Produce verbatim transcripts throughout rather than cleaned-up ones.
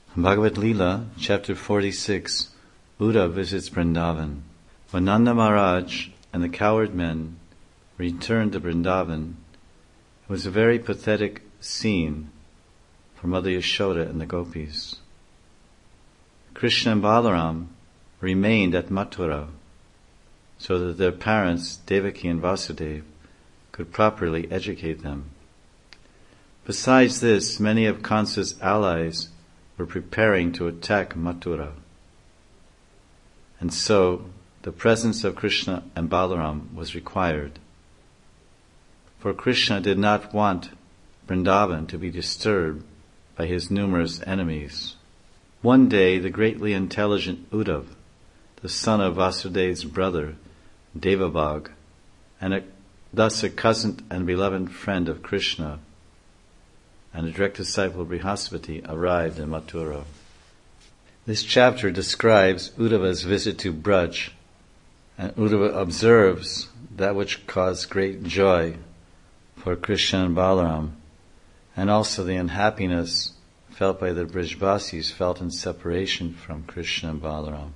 Bhagavad Leela, chapter forty-six, Uddhava visits Vrindavan. When Nanda Maharaj and the cowherd men returned to Vrindavan, it was a very pathetic scene for Mother Yashoda and the gopis. Krishna and Balaram remained at Mathura so that their parents, Devaki and Vasudeva, could properly educate them. Besides this, many of Kansa's allies were preparing to attack Mathura. And so, the presence of Krishna and Balaram was required. For Krishna did not want Vrindavan to be disturbed by his numerous enemies. One day, the greatly intelligent Uddhava, the son of Vasudeva's brother, Devabhag, and a, thus a cousin and beloved friend of Krishna, and a direct disciple of Brihaspati, arrived in Mathura. This chapter describes Uddhava's visit to Braj, and Uddhava observes that which caused great joy for Krishna and Balaram, and also the unhappiness felt by the Brajvasis felt in separation from Krishna and Balaram.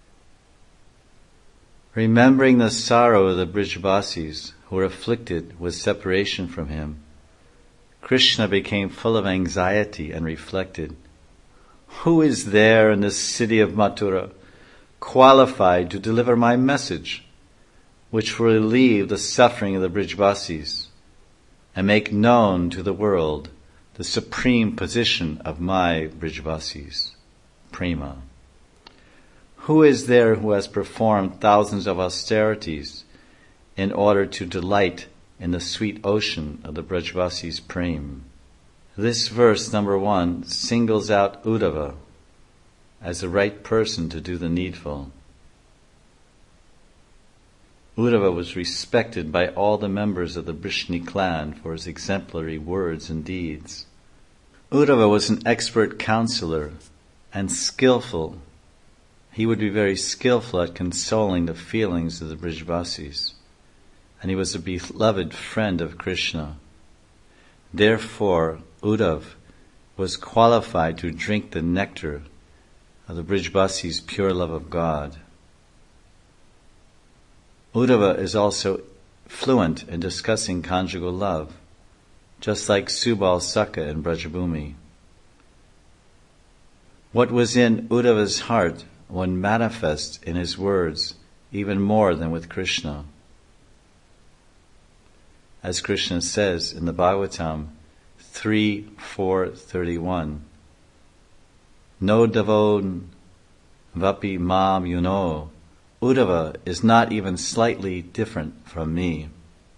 Remembering the sorrow of the Brajvasis who were afflicted with separation from him, Krishna became full of anxiety and reflected, "Who is there in the city of Mathura qualified to deliver my message, which will relieve the suffering of the Brajvasis and make known to the world the supreme position of my Brajvasis, Prema? Who is there who has performed thousands of austerities in order to delight in the sweet ocean of the Brajvasis' prema?" This verse, number one, singles out Uddhava as the right person to do the needful. Uddhava was respected by all the members of the Brishni clan for his exemplary words and deeds. Uddhava was an expert counselor and skillful. He would be very skillful at consoling the feelings of the Brajvasis, and he was a beloved friend of Krishna. Therefore, Uddhava was qualified to drink the nectar of the Brajvasis' pure love of God. Uddhava is also fluent in discussing conjugal love, just like Subal Saka in Brajabhumi. What was in Uddhava's heart would manifest in his words even more than with Krishna. As Krishna says in the Bhagavatam three four thirty-one, "No davon vapi mam yuno, Uddhava is not even slightly different from me."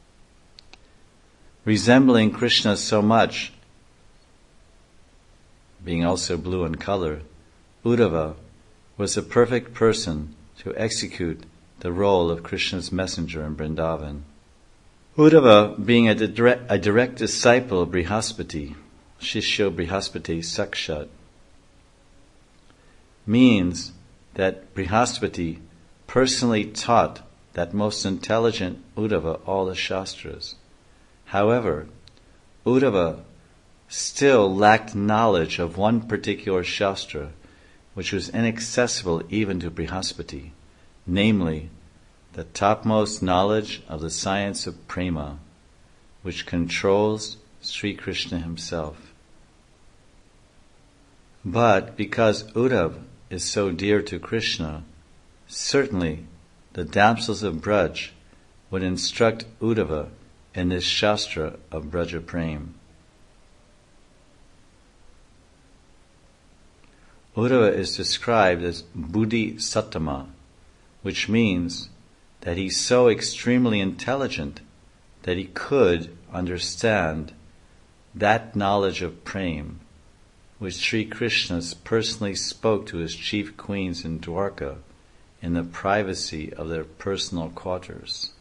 Resembling Krishna so much, being also blue in color, Uddhava was a perfect person to execute the role of Krishna's messenger in Vrindavan. Uddhava, being a direct, a direct disciple of Brihaspati, Shishyo Brihaspati Sakshat, means that Brihaspati personally taught that most intelligent Uddhava all the Shastras. However, Uddhava still lacked knowledge of one particular Shastra, which was inaccessible even to Brihaspati, namely, the topmost knowledge of the science of Prema, which controls Sri Krishna himself. But because Uddhava is so dear to Krishna, certainly the damsels of Braj would instruct Uddhava in this Shastra of Braja Prem. Uddhava is described as Buddhi Sattama, which means that he's so extremely intelligent that he could understand that knowledge of Prem which Sri Krishna personally spoke to his chief queens in Dwarka in the privacy of their personal quarters.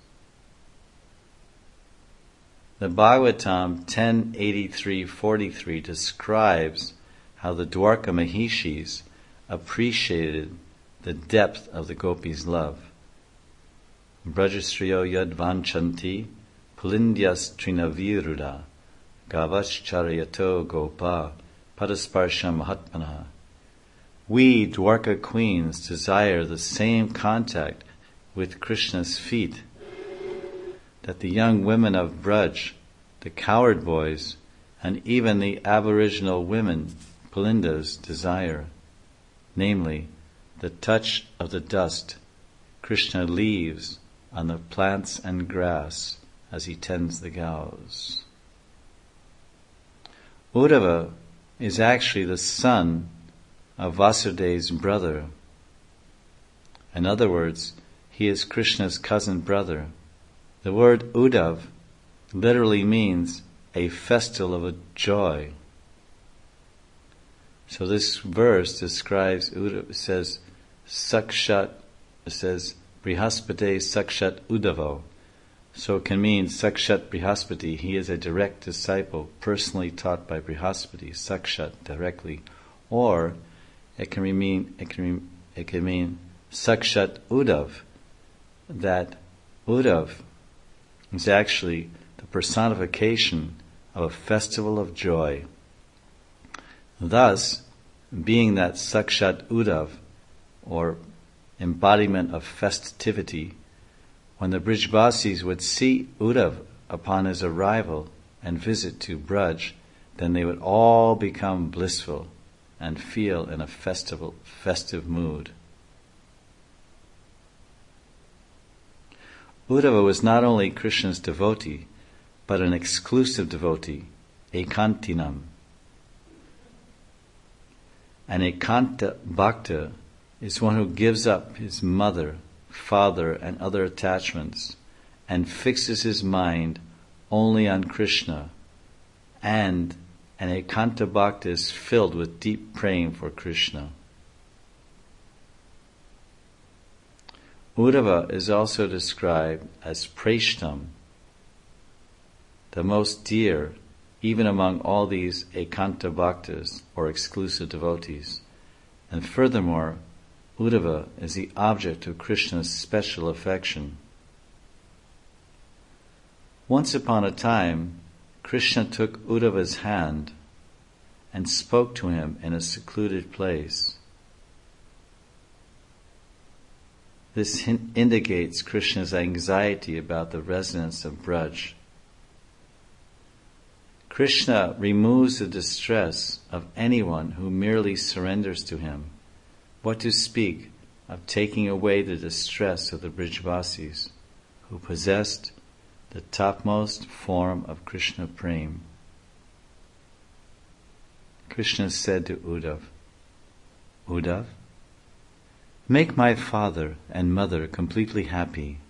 The Bhagavatam ten eighty-three forty-three describes how the Dwarka Mahishis appreciated the depth of the gopis' love. Brajastriyo yad vanchanti pulindyas trinaviruda gavas charayato gopa padasparsham mahatmana We Dwarka queens desire the same contact with Krishna's feet that the young women of Braj, the coward boys, and even the aboriginal women, Pulindas, desire, namely, the touch of the dust Krishna leaves on the plants and grass as he tends the cows. Uddhava is actually the son of Vasudev's brother. In other words, he is Krishna's cousin brother. The word Uddhav literally means a festival of joy. So this verse describes Uddhava, says Sakshat, says Brihaspate Sakshat Uddhavo. So it can mean Sakshat Brihaspati, he is a direct disciple, personally taught by Brihaspati, Sakshat, directly. Or it can mean it can it can mean Sakshat Uddhav, that Uddhav is actually the personification of a festival of joy. Thus, being that Sakshat Uddhav, or embodiment of festivity, when the Brijvasis would see Uddhav upon his arrival and visit to Braj, then they would all become blissful and feel in a festival, festive mood. Uddhava was not only Krishna's devotee, but an exclusive devotee, Ekantinam. An Ekanta Bhakta is one who gives up his mother, father, and other attachments and fixes his mind only on Krishna, and an Ekanta Bhakta is filled with deep praying for Krishna. Uddhava is also described as Preshtam, the most dear, even among all these Ekanta Bhaktas, or exclusive devotees. And furthermore, Uddhava is the object of Krishna's special affection. Once upon a time, Krishna took Uddhava's hand and spoke to him in a secluded place. This hin- indicates Krishna's anxiety about the residents of Braj. Krishna removes the distress of anyone who merely surrenders to him. What to speak of taking away the distress of the Brijvasis, who possessed the topmost form of Krishna Prem. Krishna said to Uddhav, Uddhav, make my father and mother completely happy.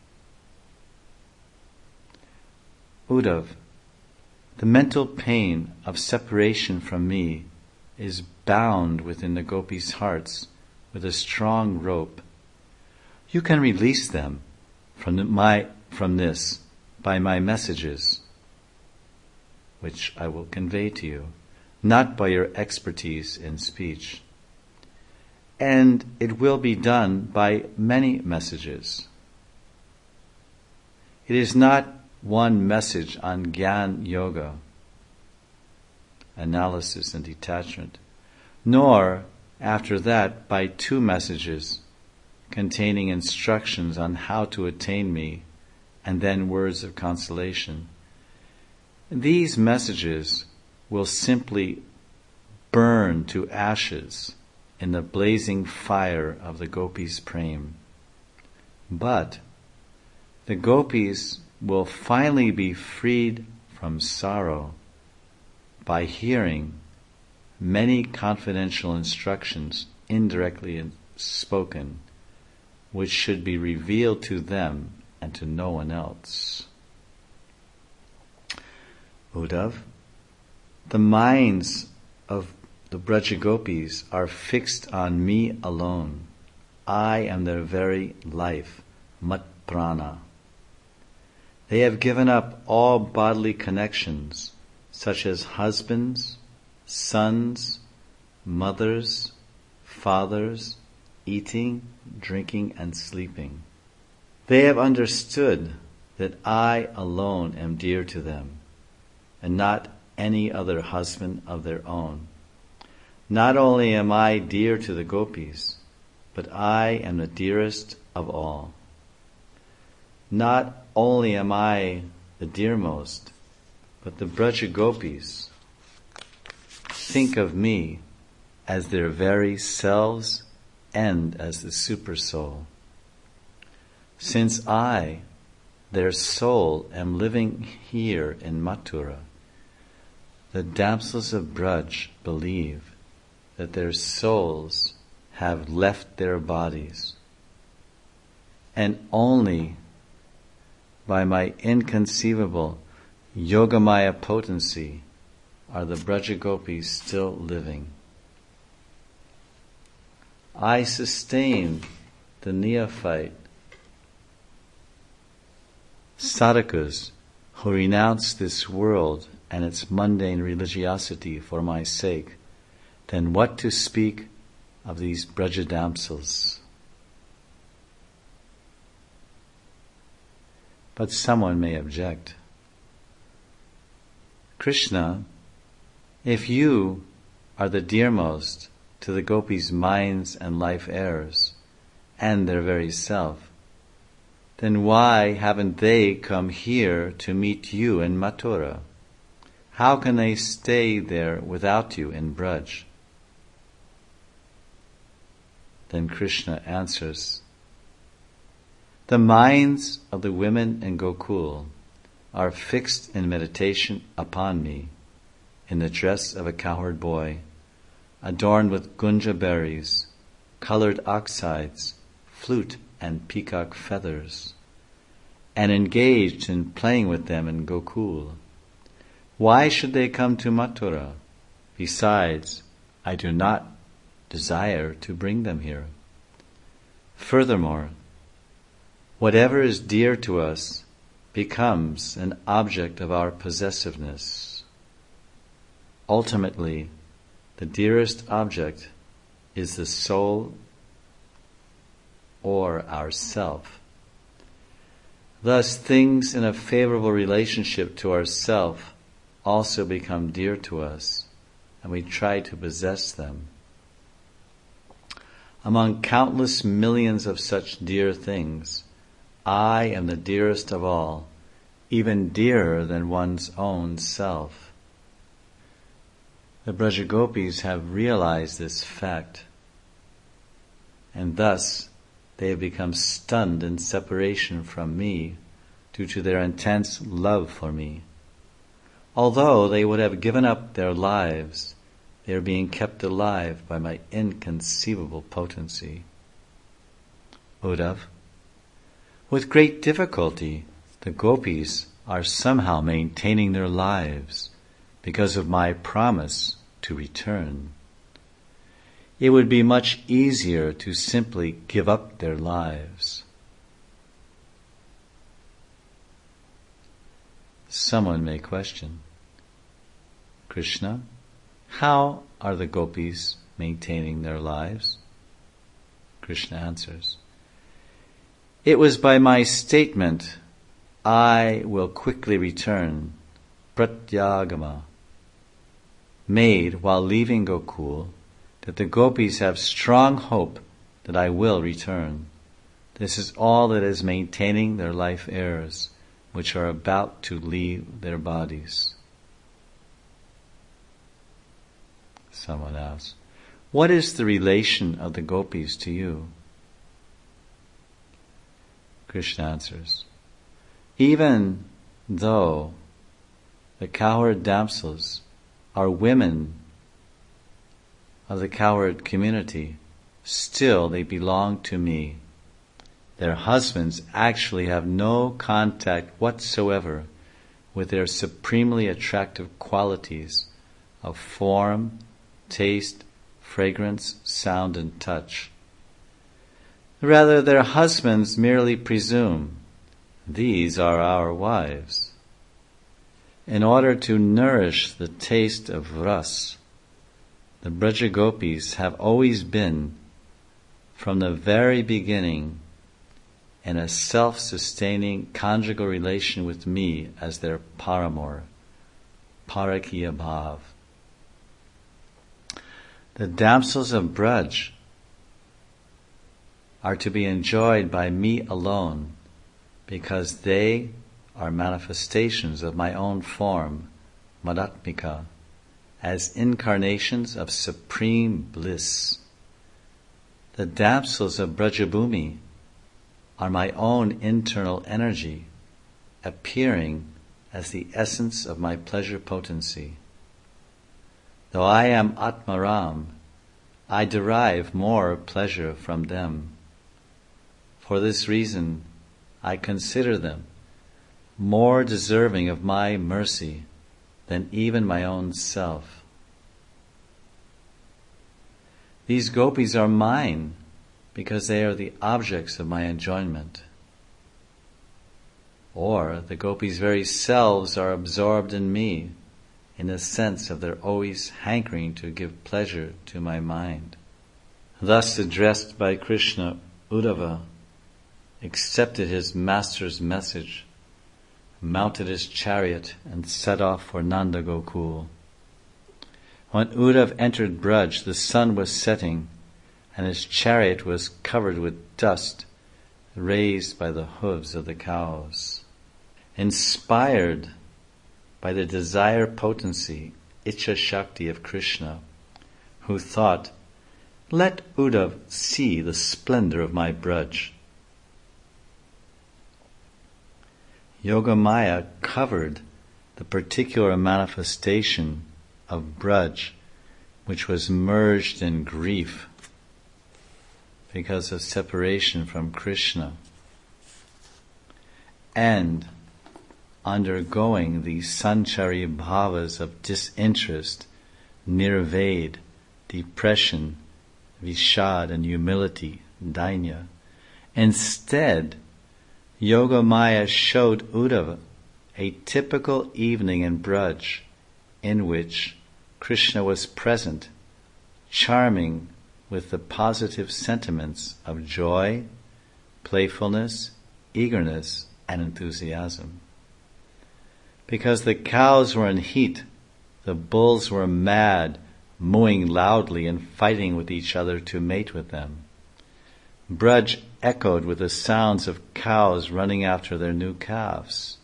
Uddhav, the mental pain of separation from me is bound within the gopis' hearts with a strong rope. You can release them from the, my from this by my messages, which I will convey to you, not by your expertise in speech. And it will be done by many messages. It is not one message on Gyan Yoga, analysis and detachment, nor after that by two messages containing instructions on how to attain me and then words of consolation. These messages will simply burn to ashes in the blazing fire of the gopis' prem. But the gopis will finally be freed from sorrow by hearing many confidential instructions indirectly spoken, which should be revealed to them and to no one else. Uddhav, the minds of the Brajagopis are fixed on me alone. I am their very life, mat prana. They have given up all bodily connections, such as husbands, sons, mothers, fathers, eating, drinking, and sleeping. They have understood that I alone am dear to them, and not any other husband of their own. Not only am I dear to the gopis, but I am the dearest of all. Not only am I the dearmost, but the Braja gopis think of me as their very selves and as the super soul. Since I, their soul, am living here in Mathura, the damsels of Braj believe that their souls have left their bodies, and only by my inconceivable Yogamaya potency are the Brajagopis still living. I sustain the neophyte sadhakas who renounce this world and its mundane religiosity for my sake, then what to speak of these Braja damsels? But someone may object, Krishna, if you are the dearmost to the gopis' minds and life heirs, and their very self, then why haven't they come here to meet you in Mathura? How can they stay there without you in Braj? Then Krishna answers, the minds of the women in Gokul are fixed in meditation upon me in the dress of a cowherd boy, adorned with gunja berries, colored oxides, flute and peacock feathers, and engaged in playing with them in Gokul. Why should they come to Mathura? Besides, I do not desire to bring them here. Furthermore, whatever is dear to us becomes an object of our possessiveness. Ultimately, the dearest object is the soul or ourself. Thus, things in a favorable relationship to ourself also become dear to us, and we try to possess them. Among countless millions of such dear things, I am the dearest of all, even dearer than one's own self. The Brajagopis have realized this fact, and thus they have become stunned in separation from me due to their intense love for me. Although they would have given up their lives, they are being kept alive by my inconceivable potency. Uddhav, with great difficulty, the gopis are somehow maintaining their lives because of my promise to return. It would be much easier to simply give up their lives. Someone may question, Krishna, how are the gopis maintaining their lives? Krishna answers, it was by my statement, I will quickly return, pratyagama, made while leaving Gokul, that the gopis have strong hope that I will return. This is all that is maintaining their life heirs, which are about to leave their bodies. Someone asks, what is the relation of the gopis to you? Krishna answers, even though the cowherd damsels are women of the cowherd community, still they belong to me. Their husbands actually have no contact whatsoever with their supremely attractive qualities of form, taste, fragrance, sound, and touch. Rather, their husbands merely presume, these are our wives. In order to nourish the taste of ras, the Brajagopis have always been, from the very beginning, in a self-sustaining conjugal relation with me as their paramour, parakiya bhav. The damsels of Braj are to be enjoyed by me alone, because they are manifestations of my own form, Madhatmika, as incarnations of supreme bliss. The damsels of Brajabhumi are my own internal energy, appearing as the essence of my pleasure potency. Though I am Atmaram, I derive more pleasure from them. For this reason, I consider them more deserving of my mercy than even my own self. These gopis are mine because they are the objects of my enjoyment. Or the gopis' very selves are absorbed in me, in the sense of their always hankering to give pleasure to my mind. Thus addressed by Krishna, Uddhava accepted his master's message, mounted his chariot, and set off for Nanda Gokul. When Uddhava entered Braj, the sun was setting, and his chariot was covered with dust, raised by the hooves of the cows. Inspired by the desire potency, Ichha Shakti of Krishna, who thought, let Uddhava see the splendor of my Braj. Yogamaya covered the particular manifestation of Braj, which was merged in grief because of separation from Krishna, and undergoing the sanchari bhavas of disinterest, nirved, depression, vishad, and humility, dainya. Instead, Yogamaya showed Uddhava a typical evening in Braj in which Krishna was present, charming with the positive sentiments of joy, playfulness, eagerness, and enthusiasm. Because the cows were in heat, the bulls were mad, mooing loudly and fighting with each other to mate with them. Braj echoed with the sounds of cows running after their new calves.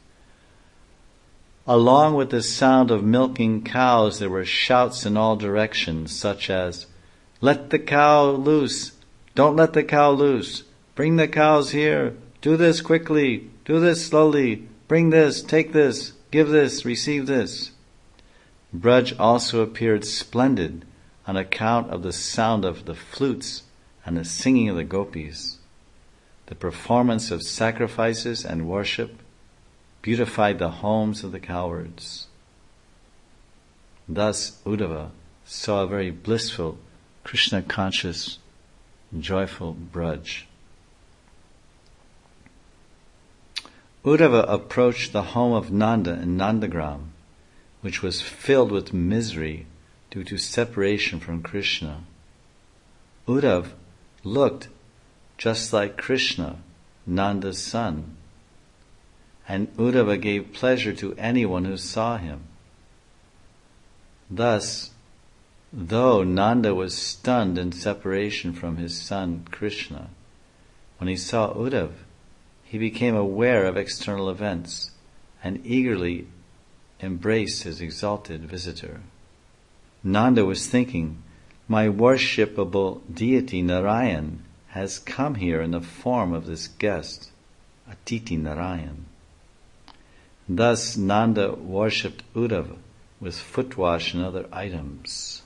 Along with the sound of milking cows, there were shouts in all directions, such as, let the cow loose, don't let the cow loose, bring the cows here, do this quickly, do this slowly, bring this, take this, give this, receive this. Braj also appeared splendid on account of the sound of the flutes and the singing of the gopis. The performance of sacrifices and worship beautified the homes of the cowherds. Thus Uddhava saw a very blissful, Krishna-conscious, joyful Braj. Uddhava approached the home of Nanda in Nandagram, which was filled with misery due to separation from Krishna. Uddhava looked just like Krishna, Nanda's son, and Uddhava gave pleasure to anyone who saw him. Thus, though Nanda was stunned in separation from his son Krishna, when he saw Uddhava, he became aware of external events and eagerly embraced his exalted visitor. Nanda was thinking, my worshipable deity Narayan has come here in the form of this guest, Atiti Narayan. Thus Nanda worshipped Uddhava with foot wash and other items.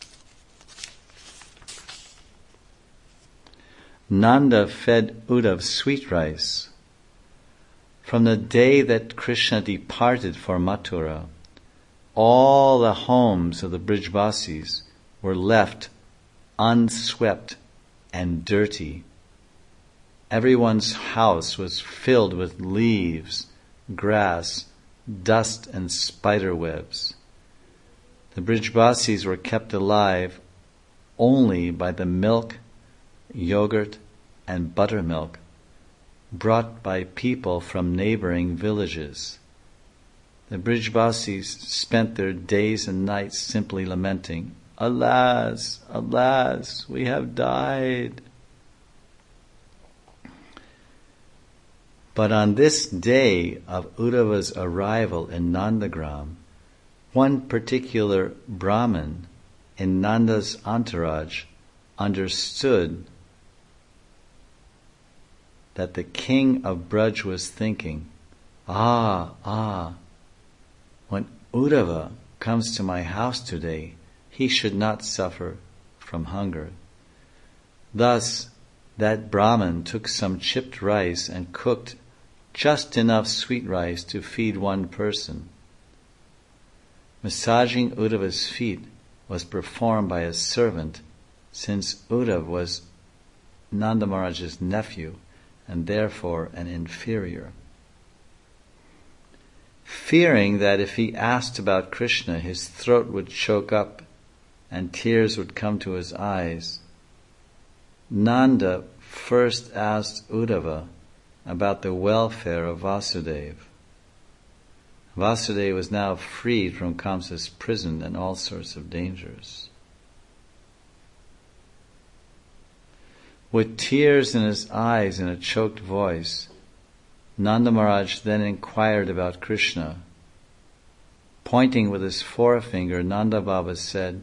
Nanda fed Uddhava sweet rice. From the day that Krishna departed for Mathura, all the homes of the Brijvasis were left unswept and dirty. Everyone's house was filled with leaves, grass, dust, and spider webs. The Brijvasis were kept alive only by the milk, yogurt, and buttermilk brought by people from neighboring villages. The Brijvasis spent their days and nights simply lamenting, Alas, alas, we have died. But on this day of Uddhava's arrival in Nandagram, one particular Brahmin in Nanda's entourage understood that the king of Braj was thinking, ah, ah, when Uddhava comes to my house today, he should not suffer from hunger. Thus, that Brahmin took some chipped rice and cooked just enough sweet rice to feed one person. Massaging Uddhava's feet was performed by a servant, since Uddhava was Nanda Maharaj's nephew and therefore an inferior. Fearing that if he asked about Krishna, his throat would choke up and tears would come to his eyes, Nanda first asked Uddhava about the welfare of Vasudeva. Vasudeva was now freed from Kamsa's prison and all sorts of dangers. With tears in his eyes and a choked voice, Nanda Maharaj then inquired about Krishna. Pointing with his forefinger, Nanda Baba said,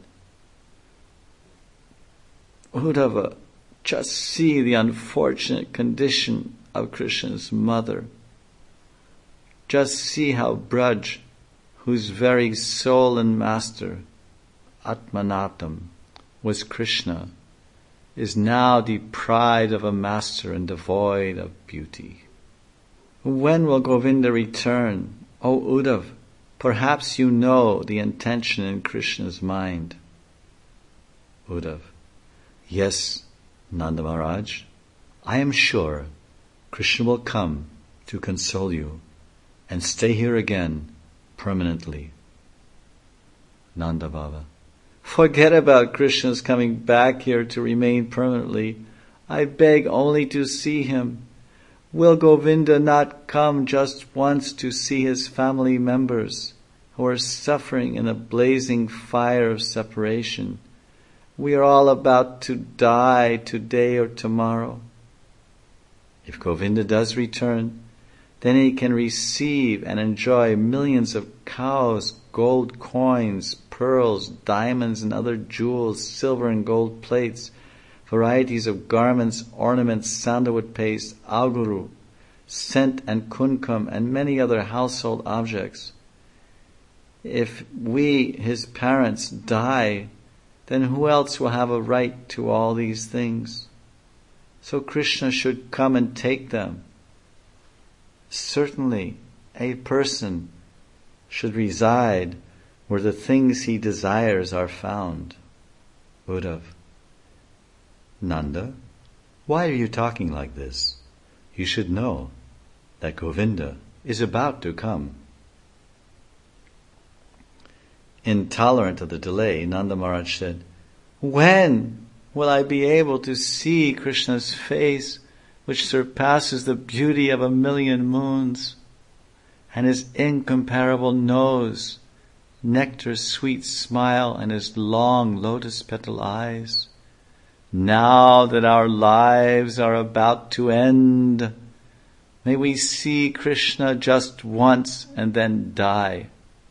Uddhava, just see the unfortunate condition of Krishna's mother. Just see how Braj, whose very soul and master, Atmanatam, was Krishna, is now deprived of a master and devoid of beauty. When will Govinda return? O Uddhava, perhaps you know the intention in Krishna's mind. Uddhava, yes, Nanda Maharaj, I am sure Krishna will come to console you and stay here again permanently. Nanda Baba, forget about Krishna's coming back here to remain permanently. I beg only to see him. Will Govinda not come just once to see his family members who are suffering in a blazing fire of separation? We are all about to die today or tomorrow. If Govinda does return, then he can receive and enjoy millions of cows, gold coins, pearls, diamonds and other jewels, silver and gold plates, varieties of garments, ornaments, sandalwood paste, aguru, scent and kunkam, and many other household objects. If we, his parents, die, then who else will have a right to all these things? So Krishna should come and take them. Certainly, a person should reside where the things he desires are found. Uddhava, Nanda, why are you talking like this? You should know that Govinda is about to come. Intolerant of the delay, Nanda Maharaj said, when will I be able to see Krishna's face, which surpasses the beauty of a million moons, and his incomparable nose, nectar-sweet smile, and his long lotus-petal eyes? Now that our lives are about to end, may we see Krishna just once and then die.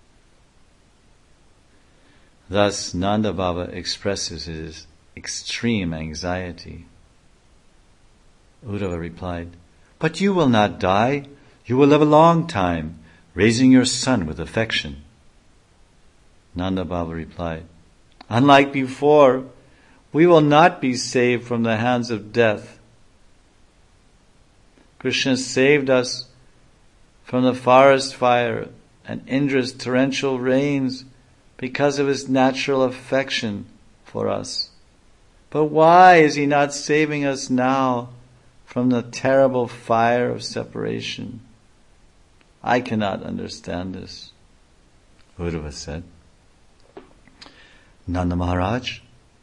Thus Nanda Baba expresses his extreme anxiety. Uddhava replied, but you will not die. You will live a long time, raising your son with affection. Nanda Baba replied, unlike before, we will not be saved from the hands of death. Krishna saved us from the forest fire and Indra's torrential rains because of his natural affection for us. But why is he not saving us now from the terrible fire of separation? I cannot understand this. Uddhava said, Nanda Maharaj,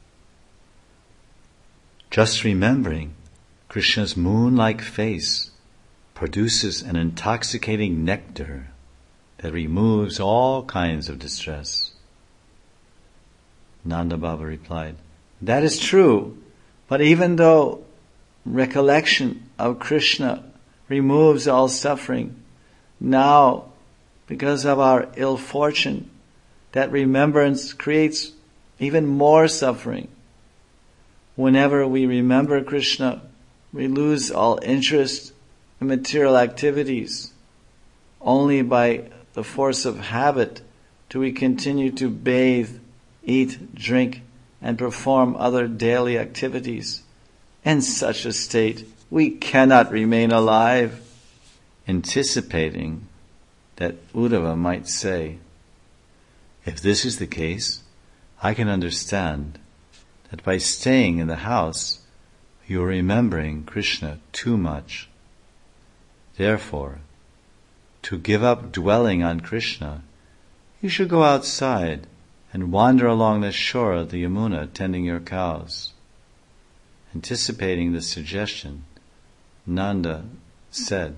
just remembering Krishna's moon-like face produces an intoxicating nectar that removes all kinds of distress. Nanda Baba replied, that is true, but even though recollection of Krishna removes all suffering, now, because of our ill fortune, that remembrance creates even more suffering. Whenever we remember Krishna, we lose all interest in material activities. Only by the force of habit do we continue to bathe, eat, drink, and perform other daily activities. In such a state, we cannot remain alive. Anticipating that Uddhava might say, if this is the case, I can understand that by staying in the house, you are remembering Krishna too much. Therefore, to give up dwelling on Krishna, you should go outside and wander along the shore of the Yamuna tending your cows. Anticipating the suggestion, Nanda said,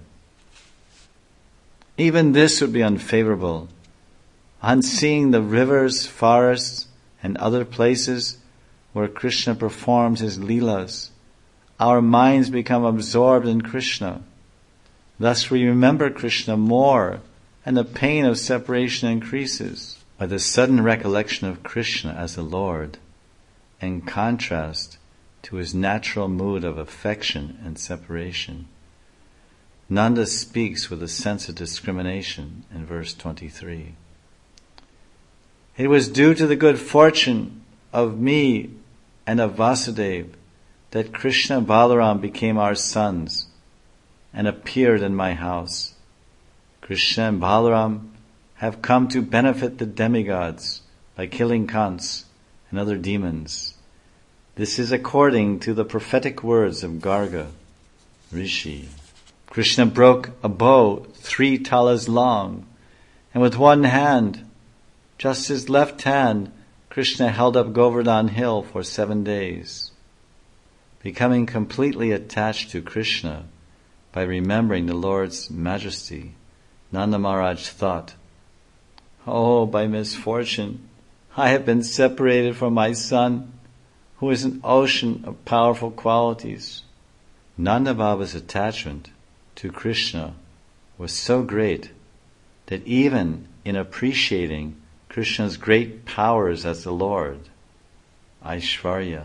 even this would be unfavorable. On seeing the rivers, forests, and other places where Krishna performs his leelas, our minds become absorbed in Krishna. Thus we remember Krishna more, and the pain of separation increases. By the sudden recollection of Krishna as the Lord, in contrast to his natural mood of affection and separation, Nanda speaks with a sense of discrimination in verse twenty-three. It was due to the good fortune of me and of Vasudeva that Krishna and Balaram became our sons and appeared in my house. Krishna and Balaram have come to benefit the demigods by killing Kans and other demons. This is according to the prophetic words of Garga Rishi. Krishna broke a bow three talas long, and with one hand, just his left hand, Krishna held up Govardhan hill for seven days. Becoming completely attached to Krishna by remembering the Lord's majesty, Nanda Maharaj thought, oh, by misfortune, I have been separated from my son, who is an ocean of powerful qualities. Nanda Baba's attachment to Krishna was so great that even in appreciating Krishna's great powers as the Lord, Aishvarya,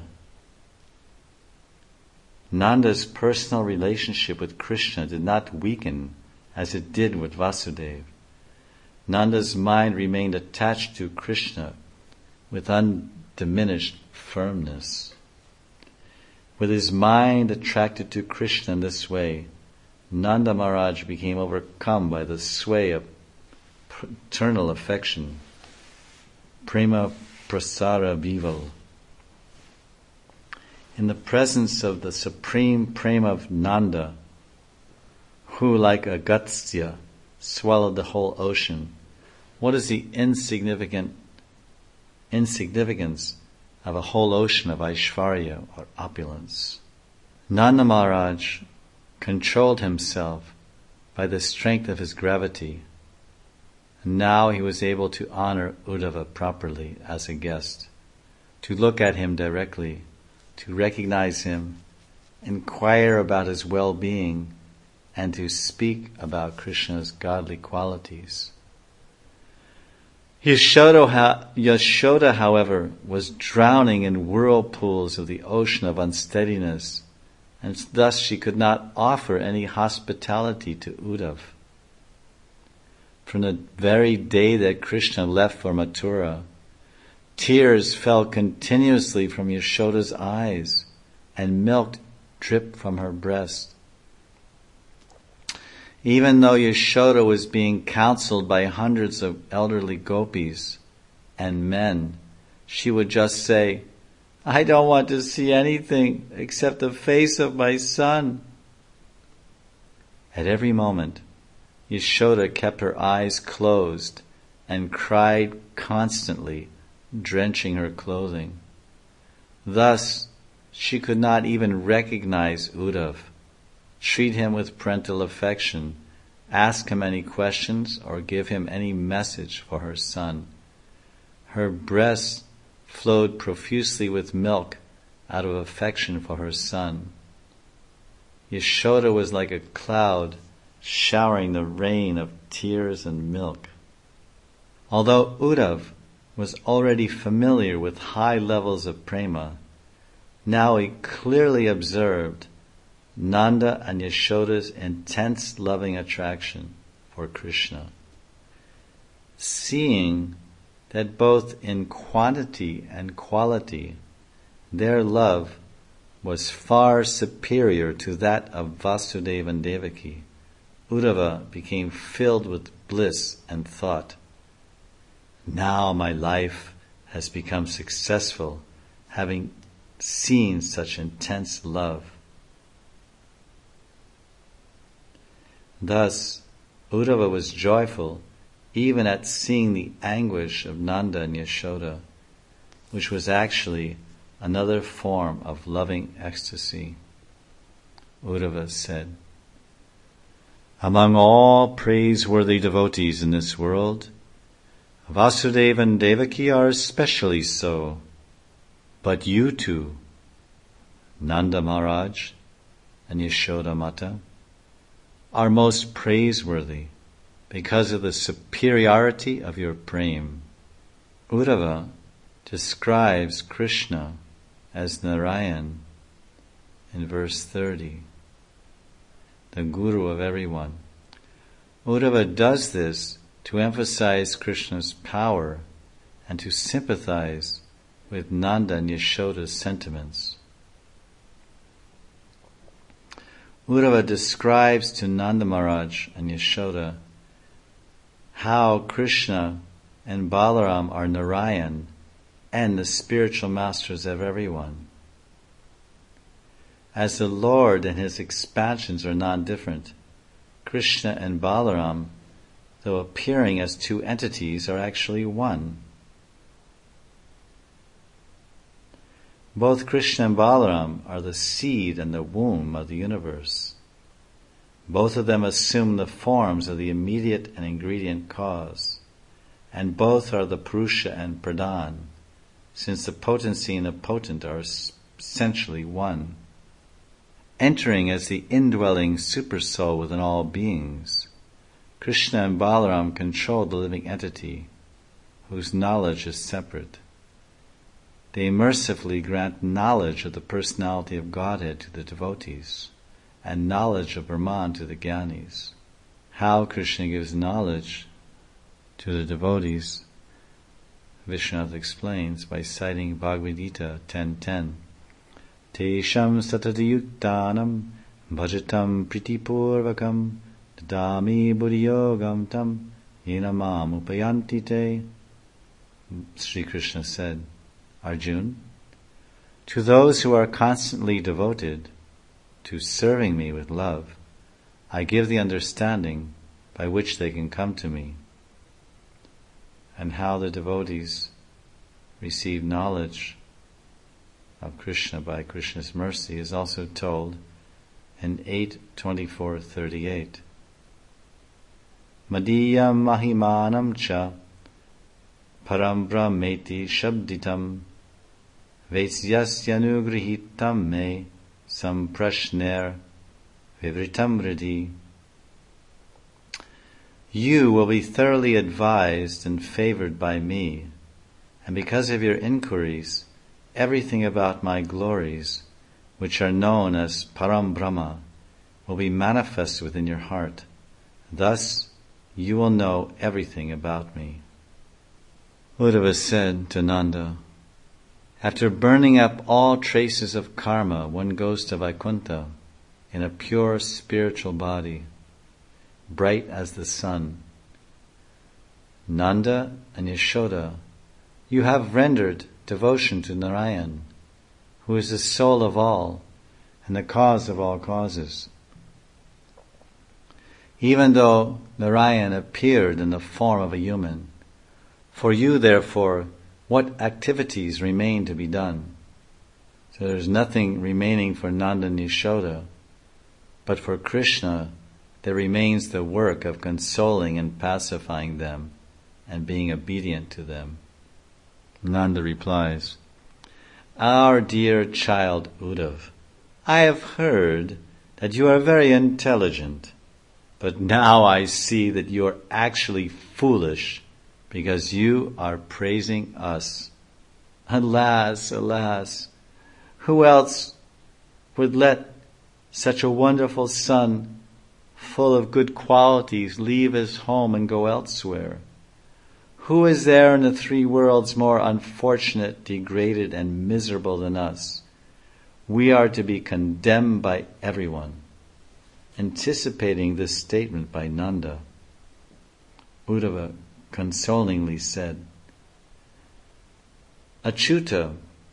Nanda's personal relationship with Krishna did not weaken as it did with Vasudeva. Nanda's mind remained attached to Krishna with undiminished firmness. With his mind attracted to Krishna in this way, Nanda Maharaj became overcome by the sway of eternal affection, prema prasara vival. In the presence of the supreme prema of Nanda, who like Agastya swallowed the whole ocean, what is the insignificant insignificance of a whole ocean of Aishvarya or opulence? Nanda Maharaj controlled himself by the strength of his gravity, and now he was able to honor Uddhava properly as a guest, to look at him directly, to recognize him, inquire about his well-being, and to speak about Krishna's godly qualities. Yashoda, Yashoda, however, was drowning in whirlpools of the ocean of unsteadiness, and thus she could not offer any hospitality to Uddhava. From the very day that Krishna left for Mathura, tears fell continuously from Yashoda's eyes, and milk dripped from her breast. Even though Yashoda was being counseled by hundreds of elderly gopis and men, she would just say, I don't want to see anything except the face of my son. At every moment, Yashoda kept her eyes closed and cried constantly, drenching her clothing. Thus, she could not even recognize Uddhava, treat him with parental affection, ask him any questions, or give him any message for her son. Her breast flowed profusely with milk out of affection for her son. Yashoda was like a cloud showering the rain of tears and milk. Although Uddhava was already familiar with high levels of prema, now he clearly observed Nanda and Yashoda's intense loving attraction for Krishna. Seeing that both in quantity and quality their love was far superior to that of Vasudeva and Devaki, Uddhava became filled with bliss and thought, now my life has become successful, having seen such intense love. Thus, Uddhava was joyful even at seeing the anguish of Nanda and Yashoda, which was actually another form of loving ecstasy. Uddhava said, among all praiseworthy devotees in this world, Vasudeva and Devaki are especially so. But you two, Nanda Maharaj and Yashoda Mata, are most praiseworthy because of the superiority of your prem. Uddhava describes Krishna as Narayan in verse thirty, the guru of everyone. Uddhava does this to emphasize Krishna's power and to sympathize with Nanda and Yashoda's sentiments. Uddhava describes to Nanda Maharaj and Yashoda how Krishna and Balaram are Narayan and the spiritual masters of everyone. As the Lord and his expansions are non-different, Krishna and Balaram, though appearing as two entities, are actually one. Both Krishna and Balaram are the seed and the womb of the universe. Both of them assume the forms of the immediate and ingredient cause, and both are the Purusha and Pradhan, since the potency and the potent are essentially one. Entering as the indwelling supersoul within all beings, Krishna and Balaram control the living entity, whose knowledge is separate. They mercifully grant knowledge of the personality of Godhead to the devotees, and knowledge of Brahman to the Gyanis. How Krishna gives knowledge to the devotees, Vishwanath explains by citing Bhagavad Gita ten ten. Tesham satadiyuktanam bhajatam pritipurvakam dadami buddhiyogam tam yenamam upayanti te. Sri Krishna said, Arjun, to those who are constantly devoted to serving me with love, I give the understanding by which they can come to me. And how the devotees receive knowledge of Krishna by Krishna's mercy is also told in eight twenty-four thirty-eight. Madiyam mahimanam cha param brahmeti shabditam Vaisyasyanugrahitam me samprashner vivritam ridi. You will be thoroughly advised and favored by me, and because of your inquiries, everything about my glories, which are known as Param Brahma, will be manifest within your heart. Thus, you will know everything about me. Uddhava said to Nanda, after burning up all traces of karma, one goes to Vaikuntha in a pure spiritual body, bright as the sun. Nanda and Yashoda, you have rendered devotion to Narayan, who is the soul of all and the cause of all causes. Even though Narayan appeared in the form of a human, for you, therefore, what activities remain to be done? So there's nothing remaining for Nanda and Yashoda, but for Krishna there remains the work of consoling and pacifying them and being obedient to them. Nanda replies, "Our dear child Uddhava, I have heard that you are very intelligent, but now I see that you are actually foolish because you are praising us. Alas, alas, who else would let such a wonderful son, full of good qualities, leave his home and go elsewhere? Who is there in the three worlds more unfortunate, degraded, and miserable than us? We are to be condemned by everyone." Anticipating this statement by Nanda, Uddhava consolingly said, "Achyuta,"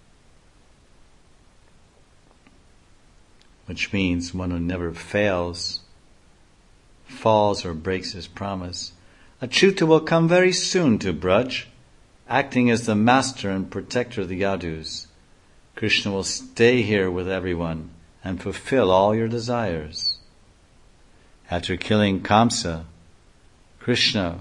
which means one who never fails, falls, or breaks his promise, "Achyuta will come very soon to Braj, acting as the master and protector of the Yadus. Krishna will stay here with everyone and fulfill all your desires. After killing Kamsa, Krishna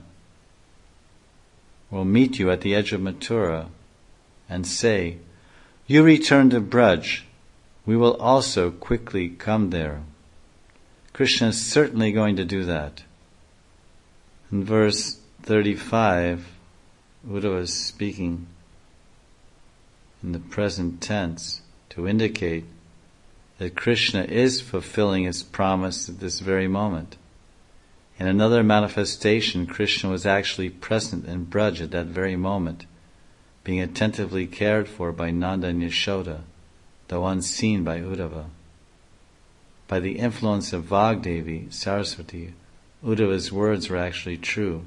will meet you at the edge of Mathura and say, 'You return to Braj, we will also quickly come there.' Krishna is certainly going to do that." In verse thirty-five, Uddhava is speaking in the present tense to indicate that Krishna is fulfilling his promise at this very moment. In another manifestation, Krishna was actually present in Braj at that very moment, being attentively cared for by Nanda and Yashoda, though unseen by Uddhava. By the influence of Vagdevi, Saraswati, Uddhava's words were actually true.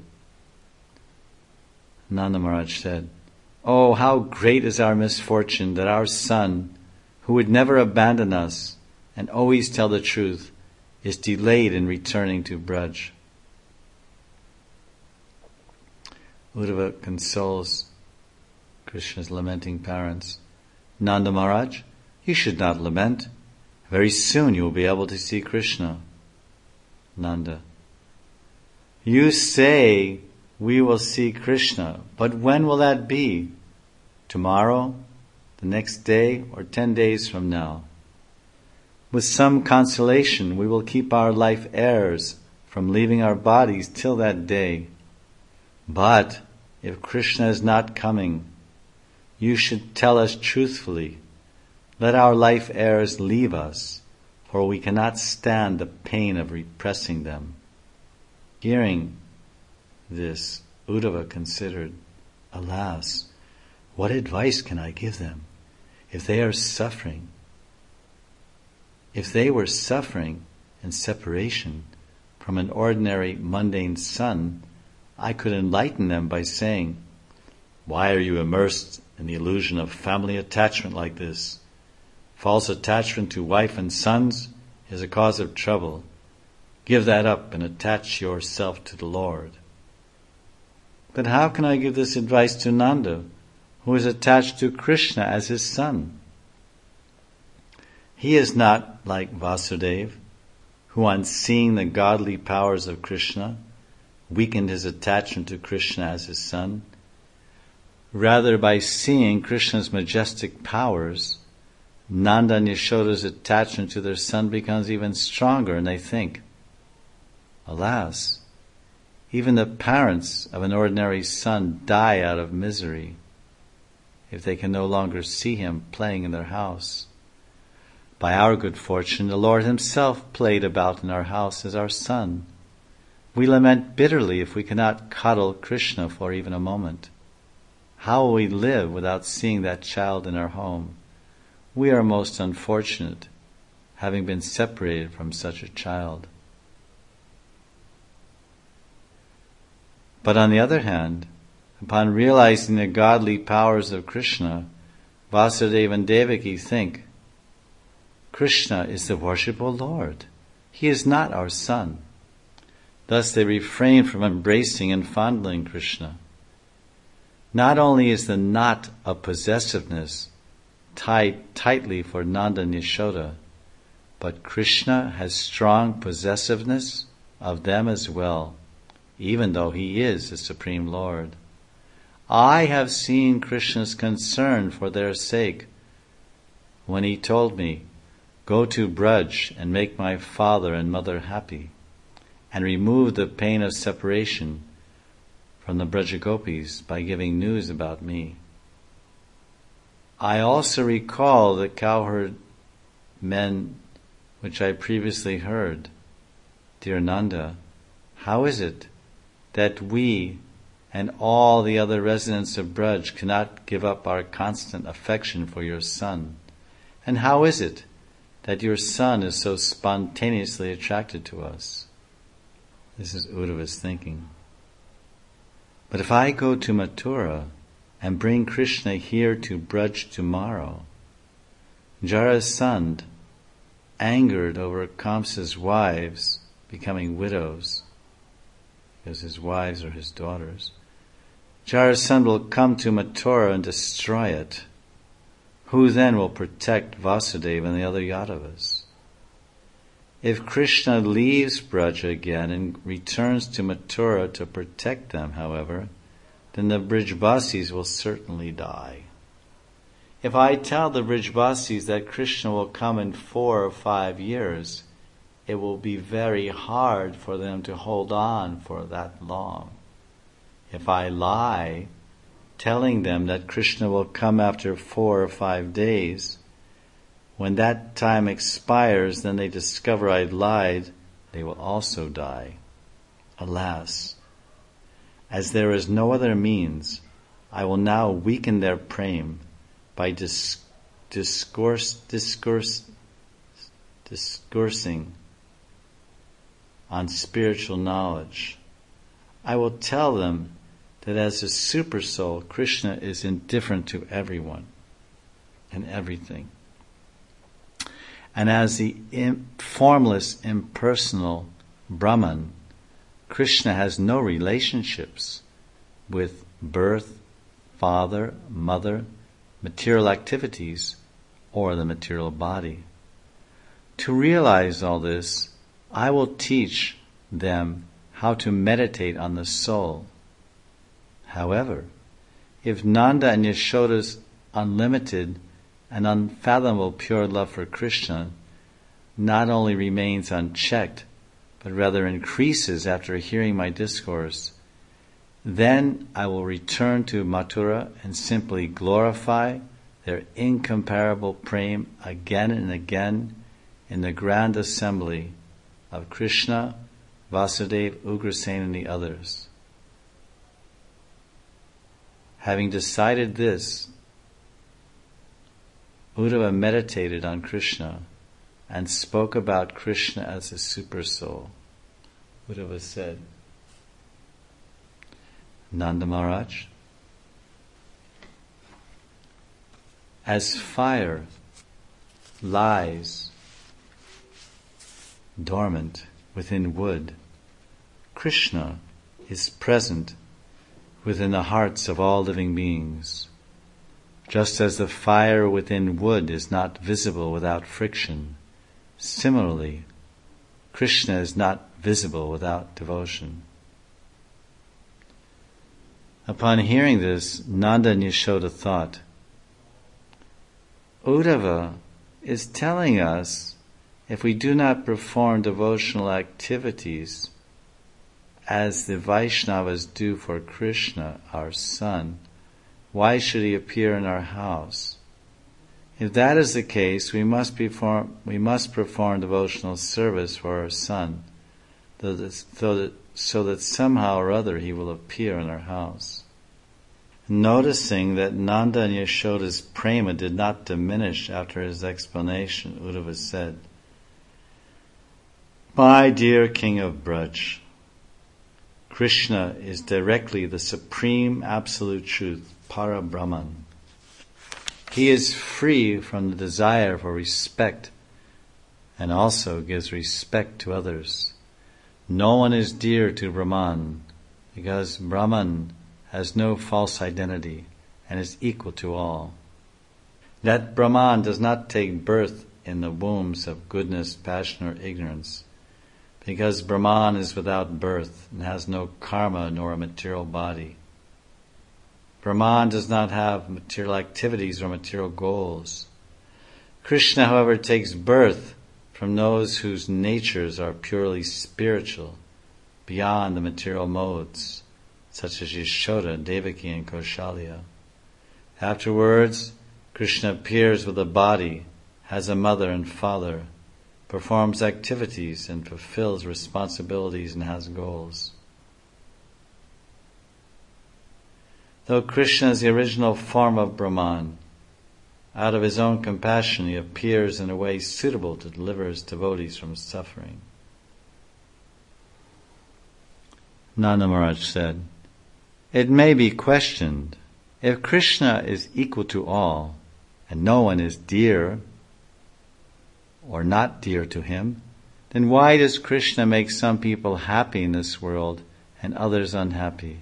Nanda Maharaj said, "Oh, how great is our misfortune that our son, who would never abandon us and always tell the truth, is delayed in returning to Braj." Uddhava consoles Krishna's lamenting parents. "Nanda Maharaj, you should not lament. Very soon you will be able to see Krishna." Nanda, "You say we will see Krishna, but when will that be? Tomorrow, the next day, or ten days from now? With some consolation, we will keep our life heirs from leaving our bodies till that day. But if Krishna is not coming, you should tell us truthfully. Let our life heirs leave us, for we cannot stand the pain of repressing them." Hearing this, Uddhava considered, "Alas, what advice can I give them if they are suffering? If they were suffering in separation from an ordinary mundane son, I could enlighten them by saying, 'Why are you immersed in the illusion of family attachment like this? False attachment to wife and sons is a cause of trouble. Give that up and attach yourself to the Lord.' But how can I give this advice to Nanda, who is attached to Krishna as his son? He is not like Vasudeva, who on seeing the godly powers of Krishna, weakened his attachment to Krishna as his son. Rather, by seeing Krishna's majestic powers, Nanda and Yashoda's attachment to their son becomes even stronger, and they think, 'Alas, even the parents of an ordinary son die out of misery if they can no longer see him playing in their house. By our good fortune, the Lord himself played about in our house as our son. We lament bitterly if we cannot cuddle Krishna for even a moment. How will we live without seeing that child in our home? We are most unfortunate, having been separated from such a child.' But on the other hand, upon realizing the godly powers of Krishna, Vasudeva and Devaki think, 'Krishna is the worshipful Lord. He is not our son.' Thus they refrain from embracing and fondling Krishna. Not only is the knot of possessiveness tied tightly for Nanda and Yashoda, but Krishna has strong possessiveness of them as well, even though he is the Supreme Lord. I have seen Krishna's concern for their sake when he told me, go to Braj and make my father and mother happy, and remove the pain of separation from the Brajagopis by giving news about me. I also recall the cowherd men which I previously heard. Dear Nanda, how is it that we and all the other residents of Braj cannot give up our constant affection for your son? And how is it that your son is so spontaneously attracted to us? This is Uddhava's thinking. But if I go to Mathura and bring Krishna here to Braj tomorrow, Jarasandha, angered over Kamsa's wives becoming widows, because his wives are his daughters, Jarasandha will come to Mathura and destroy it. Who then will protect Vasudeva and the other Yadavas? If Krishna leaves Braja again and returns to Mathura to protect them, however, then the Brijbasis will certainly die. If I tell the Brijbasis that Krishna will come in four or five years, it will be very hard for them to hold on for that long. If I lie, telling them that Krishna will come after four or five days, when that time expires, then they discover I lied, they will also die. Alas, as there is no other means, I will now weaken their prem by dis- discourse, discourse, discoursing on spiritual knowledge. I will tell them that as a super soul, Krishna is indifferent to everyone and everything. And as the im- formless, impersonal Brahman, Krishna has no relationships with birth, father, mother, material activities, or the material body. To realize all this, I will teach them how to meditate on the soul. However, if Nanda and Yashoda's unlimited and unfathomable pure love for Krishna not only remains unchecked, but rather increases after hearing my discourse, then I will return to Mathura and simply glorify their incomparable prem again and again in the grand assembly of Krishna, Vasudeva, Ugrasen, and the others. Having decided this, Uddhava meditated on Krishna and spoke about Krishna as a super soul. Uddhava said, Nanda Maharaj, as fire lies dormant within wood, Krishna is present within the hearts of all living beings. Just as the fire within wood is not visible without friction, similarly, Krishna is not visible without devotion. Upon hearing this, Nanda and Yashoda thought, Uddhava is telling us if we do not perform devotional activities as the Vaishnavas do for Krishna, our son, why should he appear in our house? If that is the case, we must perform, we must perform devotional service for our son, so that, so that somehow or other he will appear in our house. Noticing that Nanda and Yashoda's prema did not diminish after his explanation, Uddhava said, My dear King of Braj, Krishna is directly the supreme absolute truth, Para Brahman. He is free from the desire for respect and also gives respect to others. No one is dear to Brahman because Brahman has no false identity and is equal to all. That Brahman does not take birth in the wombs of goodness, passion, or ignorance, because Brahman is without birth and has no karma nor a material body. Brahman does not have material activities or material goals. Krishna, however, takes birth from those whose natures are purely spiritual, beyond the material modes, such as Yashoda, Devaki, and Kaushalya. Afterwards, Krishna appears with a body, has a mother and father, performs activities and fulfills responsibilities and has goals. Though Krishna is the original form of Brahman, out of his own compassion he appears in a way suitable to deliver his devotees from suffering. Nanda Maharaj said, "It may be questioned, if Krishna is equal to all, and no one is dear or not dear to him, then why does Krishna make some people happy in this world and others unhappy?"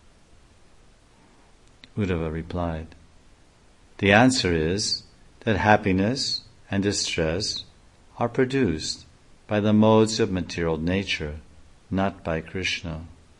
Uddhava replied, "The answer is that happiness and distress are produced by the modes of material nature, not by Krishna.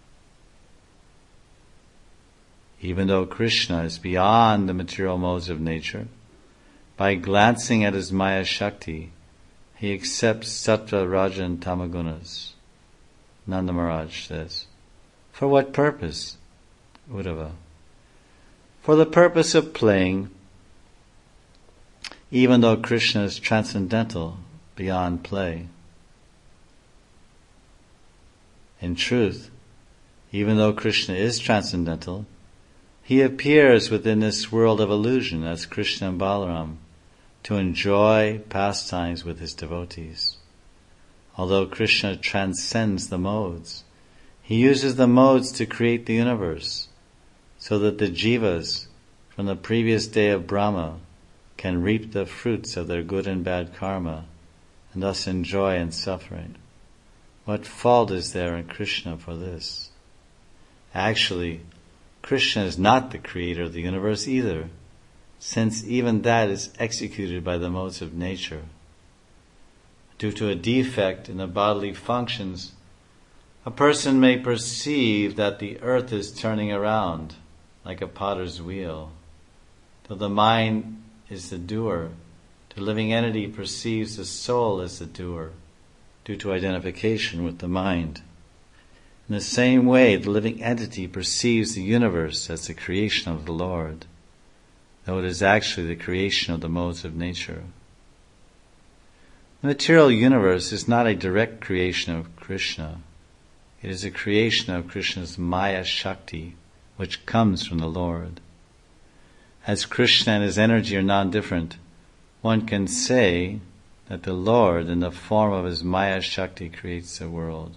Even though Krishna is beyond the material modes of nature, by glancing at his Maya Shakti, he accepts Sattva, Raja and Tamagunas." Nanda Maharaj says, "For what purpose?" Uddhava, "For the purpose of playing, even though Krishna is transcendental, beyond play. In truth, even though Krishna is transcendental, he appears within this world of illusion as Krishna and Balaram to enjoy pastimes with his devotees. Although Krishna transcends the modes, he uses the modes to create the universe, so that the jivas from the previous day of Brahma can reap the fruits of their good and bad karma and thus enjoy in suffering. What fault is there in Krishna for this? Actually, Krishna is not the creator of the universe either, since even that is executed by the modes of nature. Due to a defect in the bodily functions, a person may perceive that the earth is turning around like a potter's wheel. Though the mind is the doer, the living entity perceives the soul as the doer, due to identification with the mind. In the same way, the living entity perceives the universe as the creation of the Lord, though it is actually the creation of the modes of nature. The material universe is not a direct creation of Krishna. It is a creation of Krishna's Maya Shakti, which comes from the Lord. As Krishna and his energy are non-different, one can say that the Lord, in the form of his Maya Shakti, creates the world.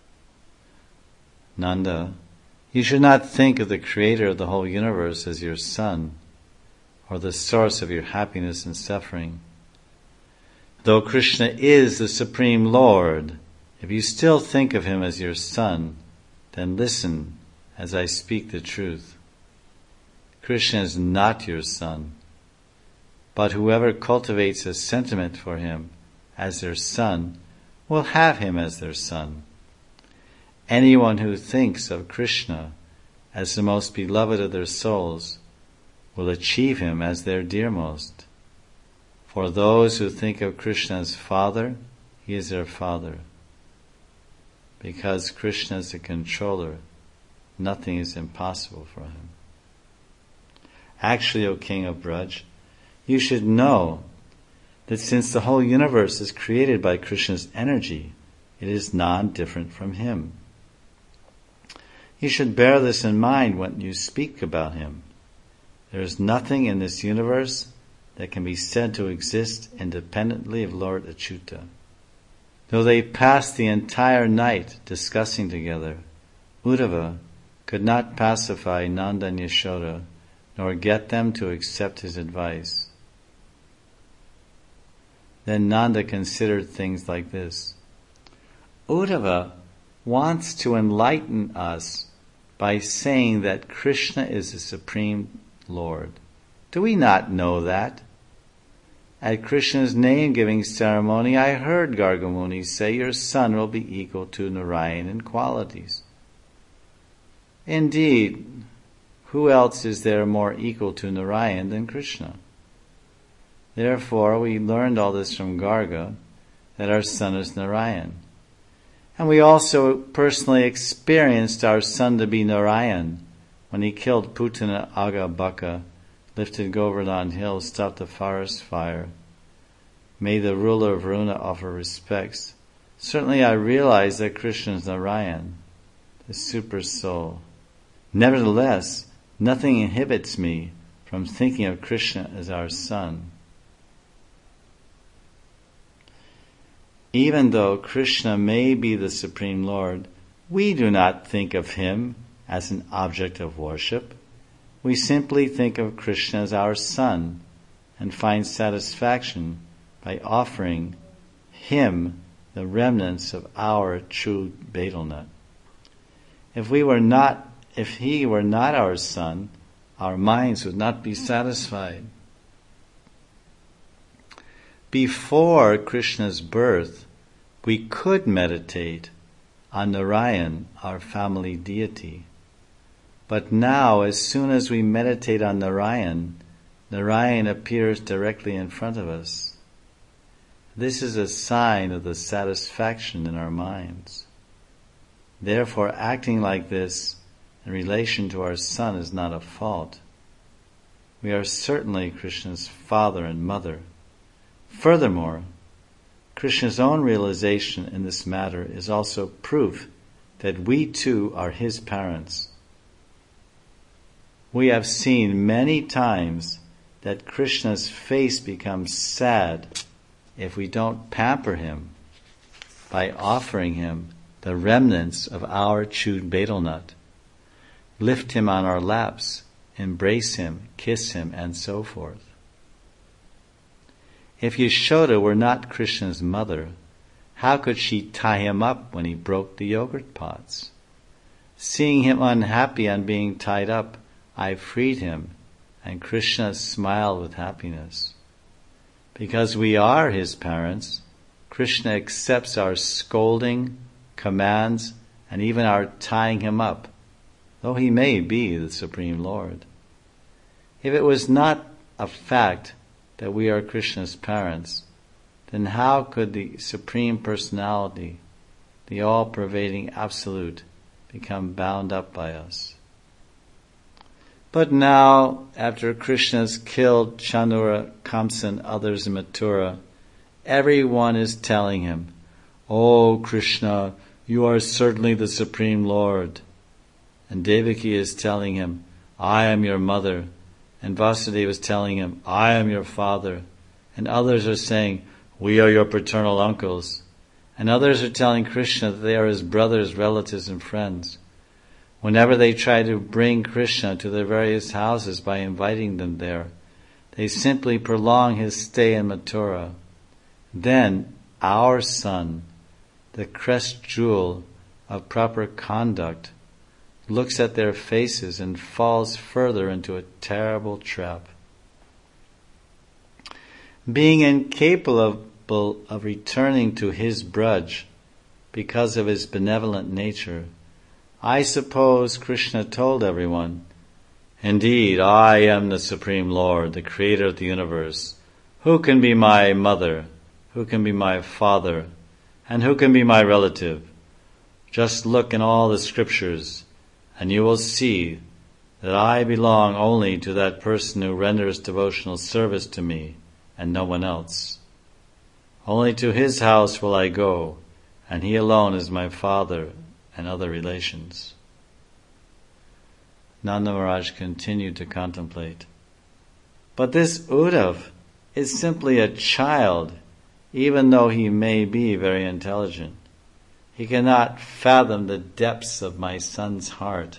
Nanda, you should not think of the creator of the whole universe as your son, or the source of your happiness and suffering. Though Krishna is the Supreme Lord, if you still think of him as your son, then listen as I speak the truth. Krishna is not your son, but whoever cultivates a sentiment for him as their son will have him as their son. Anyone who thinks of Krishna as the most beloved of their souls will achieve him as their dearmost. For those who think of Krishna as Father, he is their Father. Because Krishna is the controller, nothing is impossible for him. Actually, O King of Braj, you should know that since the whole universe is created by Krishna's energy, it is non-different from him. You should bear this in mind when you speak about him. There is nothing in this universe that can be said to exist independently of Lord Achyuta. Though they passed the entire night discussing together, Uddhava could not pacify Nanda and Yashoda, nor get them to accept his advice. Then Nanda considered things like this. Uddhava wants to enlighten us by saying that Krishna is the Supreme Lord. Do we not know that? At Krishna's name-giving ceremony, I heard Gargamuni say your son will be equal to Narayan in qualities. Indeed, who else is there more equal to Narayan than Krishna? Therefore, we learned all this from Garga, that our son is Narayan. And we also personally experienced our son to be Narayan when he killed Putana Agabaka, lifted Govardhan Hill, stopped the forest fire, made the ruler of Varuna offer respects. Certainly I realize that Krishna is Narayan, the super soul. Nevertheless, nothing inhibits me from thinking of Krishna as our son. Even though Krishna may be the Supreme Lord, we do not think of him as an object of worship. We simply think of Krishna as our son and find satisfaction by offering him the remnants of our true betel nut. If we were not, if he were not our son, our minds would not be satisfied. Before Krishna's birth, we could meditate on Narayan, our family deity. But now, as soon as we meditate on Narayan, Narayan appears directly in front of us. This is a sign of the satisfaction in our minds. Therefore, acting like this in relation to our son is not a fault. We are certainly Krishna's father and mother. Furthermore, Krishna's own realization in this matter is also proof that we too are his parents. We have seen many times that Krishna's face becomes sad if we don't pamper him by offering him the remnants of our chewed betel nut, lift him on our laps, embrace him, kiss him, and so forth. If Yashoda were not Krishna's mother, how could she tie him up when he broke the yogurt pots? Seeing him unhappy on being tied up, I freed him, and Krishna smiled with happiness. Because we are his parents, Krishna accepts our scolding, commands, and even our tying him up, though he may be the Supreme Lord. If it was not a fact that we are Krishna's parents, then how could the Supreme Personality, the all-pervading Absolute, become bound up by us? But now, after Krishna has killed Chanura, Kamsa, and others in Mathura, everyone is telling him, "Oh Krishna, you are certainly the Supreme Lord." And Devaki is telling him, "I am your mother." And Vasudeva is telling him, "I am your father." And others are saying, "We are your paternal uncles." And others are telling Krishna that they are his brothers, relatives, and friends. Whenever they try to bring Krishna to their various houses by inviting them there, they simply prolong his stay in Mathura. Then our son, the crest jewel of proper conduct, looks at their faces and falls further into a terrible trap. Being incapable of returning to his Braj because of his benevolent nature, I suppose Krishna told everyone, "Indeed, I am the Supreme Lord, the creator of the universe. Who can be my mother? Who can be my father? And who can be my relative? Just look in all the scriptures, and you will see that I belong only to that person who renders devotional service to me and no one else. Only to his house will I go, and he alone is my father and other relations." Nanda Maharaj continued to contemplate. But this Uddhav is simply a child, even though he may be very intelligent. He cannot fathom the depths of my son's heart.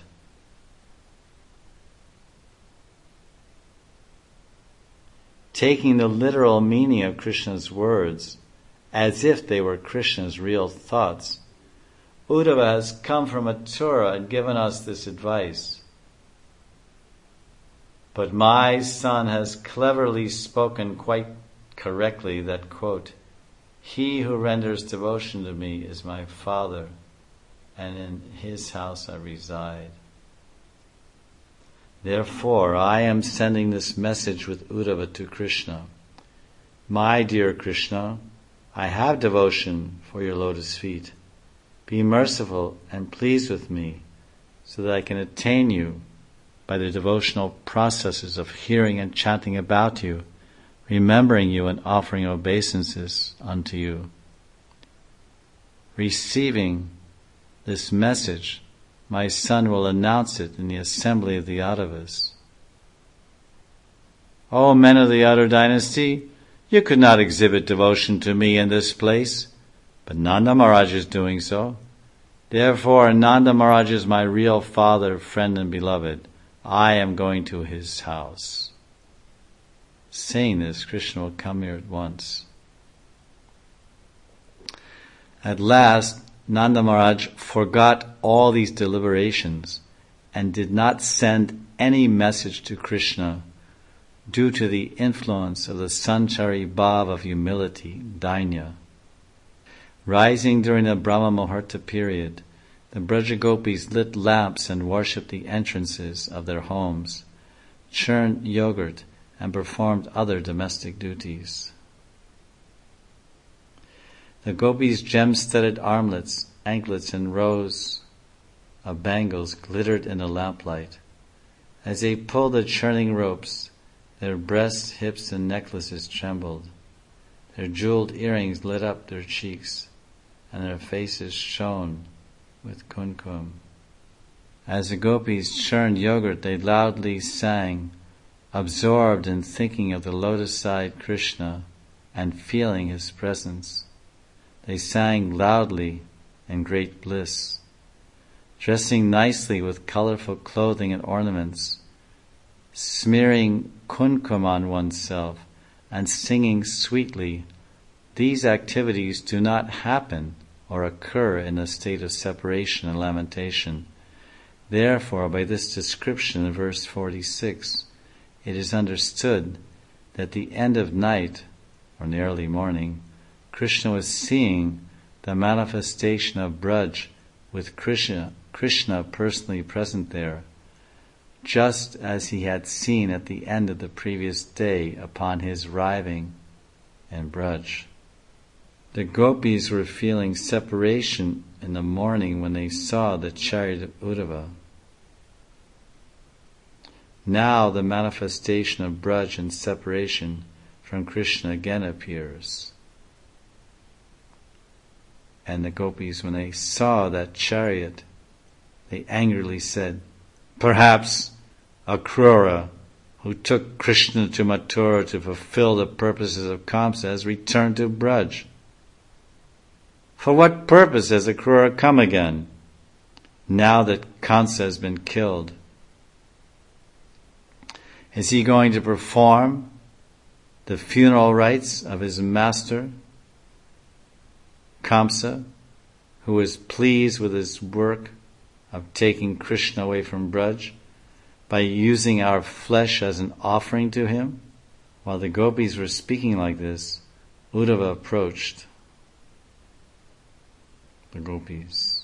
Taking the literal meaning of Krishna's words, as if they were Krishna's real thoughts, Uddhava has come from Mathura and given us this advice. But my son has cleverly spoken quite correctly that, quote, "He who renders devotion to me is my father, and in his house I reside." Therefore, I am sending this message with Uddhava to Krishna. My dear Krishna, I have devotion for your lotus feet. Be merciful and pleased with me so that I can attain you by the devotional processes of hearing and chanting about you, remembering you and offering obeisances unto you. Receiving this message, my son will announce it in the assembly of the Yadavas. O men of the Yadu dynasty, you could not exhibit devotion to me in this place, but Nanda Maharaj is doing so. Therefore, Nanda Maharaj is my real father, friend, and beloved. I am going to his house. Saying this, Krishna will come here at once. At last, Nanda Maharaj forgot all these deliberations and did not send any message to Krishna due to the influence of the Sanchari Bhav of humility, Dainya. Rising during the Brahma Muhurta period, the Brajagopis lit lamps and worshipped the entrances of their homes, churned yogurt, and performed other domestic duties. The gopis' gem-studded armlets, anklets, and rows of bangles glittered in the lamplight. As they pulled the churning ropes, their breasts, hips, and necklaces trembled. Their jeweled earrings lit up their cheeks, and their faces shone with kumkum. As the gopis churned yogurt, they loudly sang, absorbed in thinking of the lotus-eyed Krishna and feeling his presence. They sang loudly in great bliss. Dressing nicely with colorful clothing and ornaments, smearing kumkum on oneself, and singing sweetly, these activities do not happen or occur in a state of separation and lamentation. Therefore, by this description in verse forty-six, it is understood that at the end of night, or in the early morning, Krishna was seeing the manifestation of Braj with Krishna, Krishna personally present there, just as he had seen at the end of the previous day upon his arriving in Braj. The gopis were feeling separation in the morning when they saw the chariot of Uddhava. Now the manifestation of Braj and separation from Krishna again appears. And the gopis, when they saw that chariot, they angrily said, "Perhaps Akrura, who took Krishna to Mathura to fulfill the purposes of Kamsa, has returned to Braj. For what purpose has Akrura come again, now that Kamsa has been killed? Is he going to perform the funeral rites of his master, Kamsa, who is pleased with his work of taking Krishna away from Braj by using our flesh as an offering to him?" While the gopis were speaking like this, Uddhava approached the gopis.